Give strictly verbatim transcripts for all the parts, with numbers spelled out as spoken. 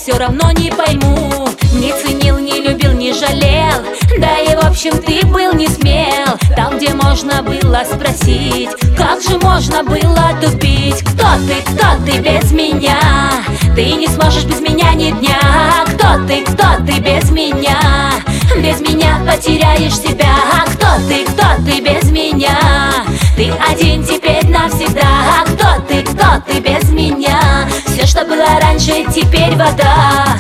все равно не пойму. Не ценил, не любил, не жалел, да и в общем ты был не смел. Там, где можно было спросить, как же можно было тупить? Кто ты, кто ты без меня? Ты не сможешь без меня ни дня. Кто ты, кто ты без меня? Без меня потеряешь себя. Кто ты, кто ты без меня? Ты один теперь навсегда. Кто ты, кто ты без меня? Все, что было раньше, теперь вода.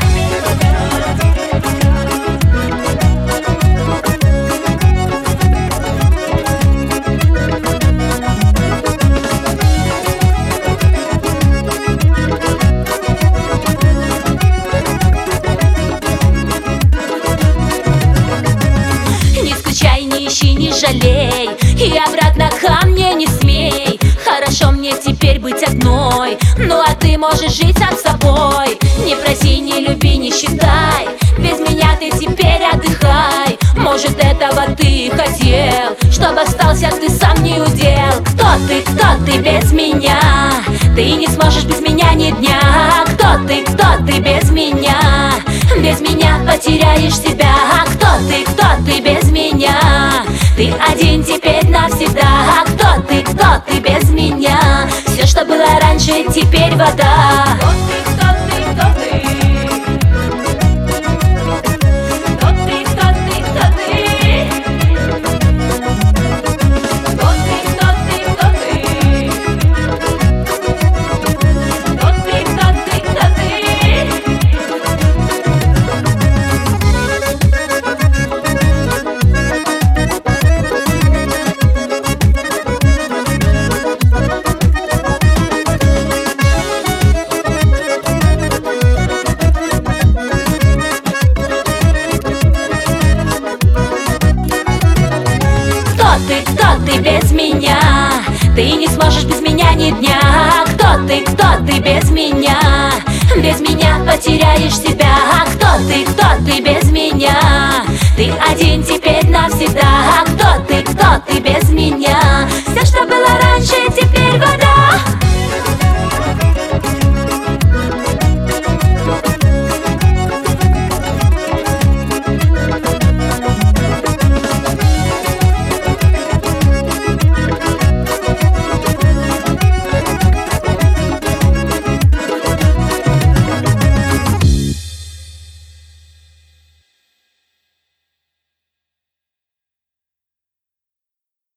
Не ищи, не жалей, и обратно ко мне не смей. Хорошо мне теперь быть одной, ну а ты можешь жить сам собой. Не проси, не люби, не считай, без меня ты теперь отдыхай. Может, этого ты и хотел, чтобы остался ты сам не удел. Кто ты, кто ты без меня? Ты не сможешь без меня ни дня. Кто ты, кто ты без меня? Без меня потеряешь себя. Кто ты, кто ты без меня? Ты один теперь навсегда. Кто ты, кто ты без меня? Все, что было раньше, теперь вода. Кто ты, кто ты, кто ты? Кто ты, кто ты, кто ты? Кто ты, кто ты, кто ты? Кто ты, кто ты, кто ты? Кто ты, кто ты без меня? Ты не сможешь без меня ни дня. Кто ты, кто ты без меня? Без меня потеряешь себя. Кто ты, кто ты без меня? Ты один теперь навсегда. Кто ты, кто ты без меня?